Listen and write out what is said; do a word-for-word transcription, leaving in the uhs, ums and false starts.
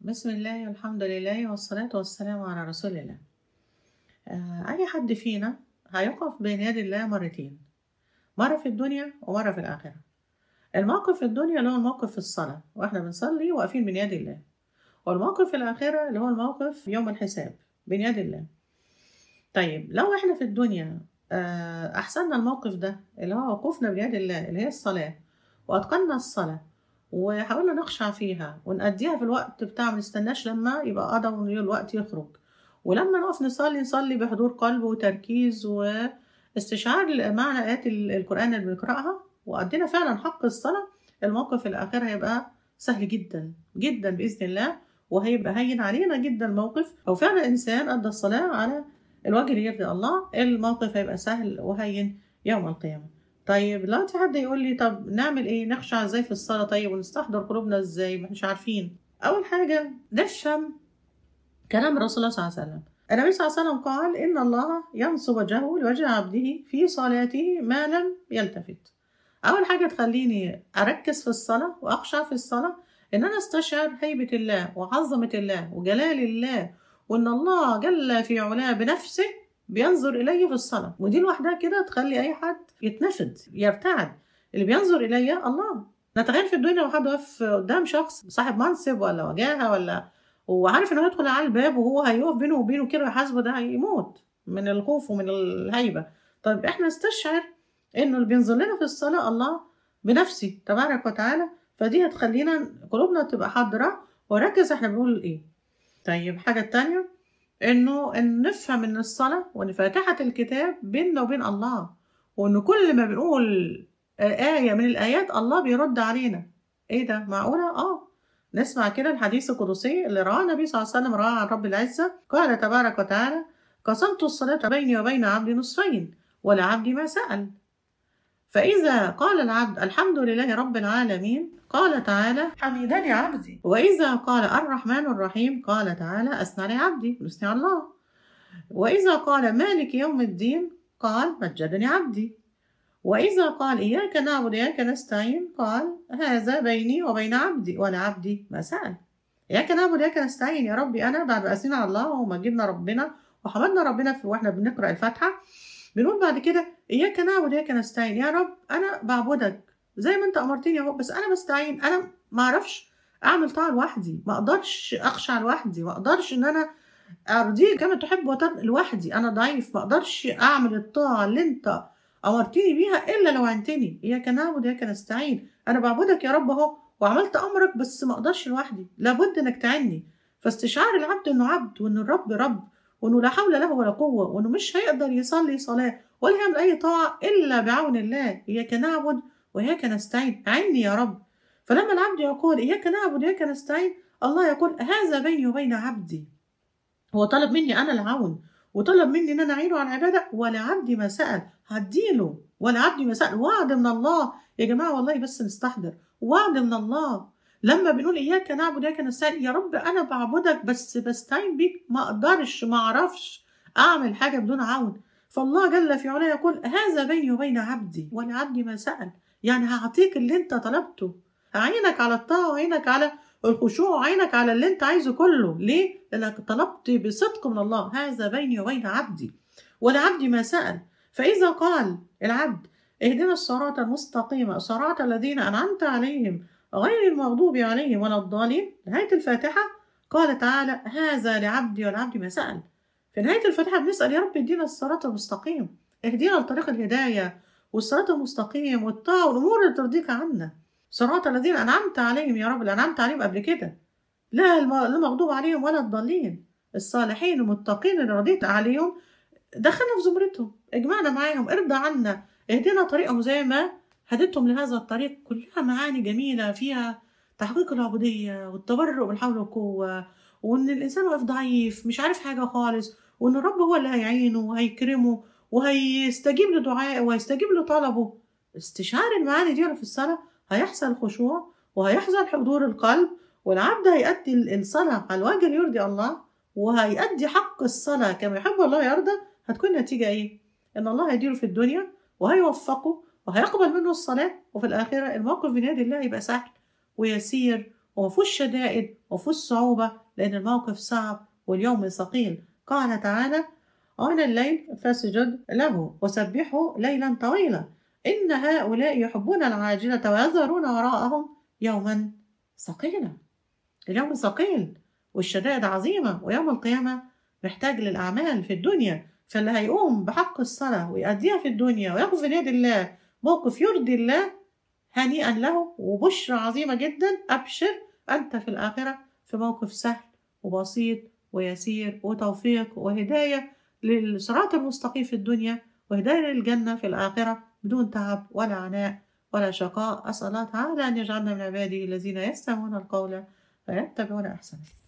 بسم الله والحمد لله والصلاة والسلام على رسول الله. آه، أي حد فينا هيقف بين يدي الله مرتين، مرة في الدنيا ومرة في الآخرة. الموقف في الدنيا اللي هو الموقف في الصلاة وإحنا بنصلي واقفين بين يدي الله، والموقف في الآخرة اللي هو الموقف يوم الحساب بين يدي الله. طيب لو إحنا في الدنيا آه، أحسننا الموقف ده اللي هو وقوفنا بين يدي الله اللي هي الصلاة، وأتقنا الصلاة وحاولنا نخشع فيها ونأديها في الوقت بتاع، ما نستناش لما يبقى قضى والوقت يخرج، ولما نقف نصلي نصلي بحضور قلب وتركيز واستشعار معنى آيات ال- القرآن اللي بنقرأها، وأدينا فعلا حق الصلاة. الموقف الآخر هيبقى سهل جدا جدا بإذن الله، وهيبقى هين علينا جدا الموقف. أو فعلا إنسان أدى الصلاة على الوجه اللي يرضي الله، الموقف هيبقى سهل وهين يوم القيامة. طيب دلوقتي حد يقول لي طب نعمل ايه، نخشع ازاي في الصلاة؟ طيب ونستحضر قلوبنا ازاي؟ مش عارفين. اول حاجة نفهم كلام الرسول صلى الله عليه وسلم. النبي صلى الله عليه وسلم قال ان الله ينصب وجهه لوجه عبده في صلاته ما لم يلتفت. اول حاجة تخليني اركز في الصلاة واخشع في الصلاة ان انا استشعر هيبة الله وعظمة الله وجلال الله، وان الله جل في علاه بنفسه بينظر إلي في الصلاة. ودي لوحدها كده تخلي أي حد يتنفض يرتعد. اللي بينظر إلي الله. نتخيل في الدنيا واحد واقف قدام شخص صاحب منصب ولا وجاهة ولا، وعارف إنه هيدخل على الباب وهو هيقف بينه وبينه كده ويحاسبه، ده هيموت من الخوف ومن الهيبة. طيب إحنا نستشعر إنه اللي بينظر لنا في الصلاة الله بنفسه تبارك وتعالى، فدي هتخلينا قلوبنا تبقى حاضرة وركز إحنا بنقول إيه. طيب حاجة تانية انه ان نفهم ان الصلاة وان فاتحة الكتاب بيننا وبين الله، وان كل ما بنقول آية من الآيات الله بيرد علينا. ايه ده؟ معقولة؟ اه نسمع كده الحديث القدسي اللي رواه النبي صلى الله عليه وسلم، رواه عن رب العزة، قال تبارك وتعالى: قسمت الصلاة بيني وبين عبدي نصفين ولعبدي ما سأل. فإذا قال العبد الحمد لله رب العالمين قال تعالى: حمدني عبدي. وإذا قال الرحمن الرحيم قال تعالى: أثنى لي عبدي، يثني على الله. وإذا قال مالك يوم الدين قال: مجدني عبدي. وإذا قال إياك نعبد وإياك نستعين قال: هذا بيني وبين عبدي ولعبدي ما سأل. إياك نعبد وإياك نستعين، يا ربي أنا بعد ما أثنينا على الله ومجدنا ربنا وحمدنا ربنا في وإحنا بنقرأ الفاتحة، بنقول بعد كده إياك نعبد وإياك نستعين. يا رب أنا بعبدك زي ما أنت أمرتني أهو، بس أنا بستعين، أنا ما أعرفش أعمل طاعة لوحدي، ما أقدرش أخشع لوحدي، ما أقدرش إن أنا أرضيك كما تحب وترضى لوحدي، أنا ضعيف، ما أقدرش أعمل الطاعة اللي أنت أمرتني بيها إلا لو عنتني. إياك نعبد وإياك نستعين، أنا بعبدك يا رب أهو وعملت أمرك، بس ما أقدرش لوحدي، لابد إنك تعني. فاستشعار العبد إنه عبد، وإن الرب رب، وإنه لا حول له ولا قوة، وإنه مش هيقدر يصلي صلاة ولا يعمل أي طاعة إلا بعون الله. إياك نعبد وإياك نستعين، عني يا رب. فلما العبد يقول إياك نعبد وإياك نستعين، الله يقول: هذا بيني وبين عبدي. هو طلب مني أنا العون، وطلب مني إن أنا أعينه على العبادة، ولا عبدي ما سأل هديله، ولا عبدي ما سأل. وعد من الله يا جماعة، والله بس نستحضر وعد من الله. لما بنقول إياك نعبد وإياك نستعين، يا رب أنا بعبدك بس بستعين بيك، ما أقدرش ما أعرفش أعمل حاجة بدون عون. فالله جل في علاه يقول: هذا بيني وبين عبدي ولا عبدي ما سأل. يعني هعطيك اللي أنت طلبته، هعينك على الطاعة وعينك على الخشوع وعينك على اللي أنت عايزه كله. ليه؟ لأنك طلبت بصدق من الله: هذا بيني وبين عبدي ولا عبدي ما سأل. فإذا قال العبد: اهدنا الصراط المستقيم صراط الذين أنعمت عليهم غير المغضوب عليهم ولا الضالين، نهاية الفاتحة قال تعالى: هذا لعبدي والعبد ما سأل. في نهاية الفاتحة بنسأل: يا رب اهدنا الصراط المستقيم، اهدنا لطريق الهداية والصراط المستقيم والطاعة والأمور اللي ترضيك عنا. صراط الذين أنعمت عليهم، يا رب اللي أنعمت عليهم قبل كده، لا المغضوب عليهم ولا الضالين، الصالحين المتقين اللي رضيت عليهم دخلنا في زمرتهم، اجمعنا معاهم، ارضى عنا، اهدنا طريقهم زي ما هديتهم لهذا الطريق. كلها معاني جميلة فيها تحقيق العبودية والتبرؤ بالحول والقوة، وان الانسان واقف ضعيف مش عارف حاجة خالص، وان الرب هو اللي هيعينه وهيكرمه وهيستجيب لدعائه وهيستجيب لطلبه. استشعار المعاني دي في الصلاة هيحصل خشوع وهيحصل حضور القلب، والعبد هيأدي الصلاة على الوجه اللي يرضي الله، وهيأدي حق الصلاة كما يحب الله يرضى. هتكون نتيجة ايه؟ ان الله هيديله في الدنيا وهيوفقه وهيقبل منه الصلاة، وفي الآخرة الموقف بين يدي الله يبقى سهل ويسير ومفهوش شدائد ومفهوش صعوبة، لأن الموقف صعب واليوم ثقيل. قال تعالى: آن الليل فاسجد له وسبحه ليلا طويلا إن هؤلاء يحبون العاجلة ويذرون وراءهم يوما ثقيلا. اليوم ثقيل والشدائد عظيمة، ويوم القيامة محتاج للأعمال في الدنيا. فاللي هيقوم بحق الصلاة ويأديها في الدنيا وياخذ في يد الله موقف يرضي الله، هنيئا له وبشرى عظيمة جدا. أبشر أنت في الآخرة في موقف سهل وبسيط ويسير وتوفيق وهداية للصراط المستقيم في الدنيا، وهداية للجنة في الآخرة بدون تعب ولا عناء ولا شقاء. أسأل الله تعالى أن يجعلنا من عباده الذين يستمعون القول فيتبعون أحسنه.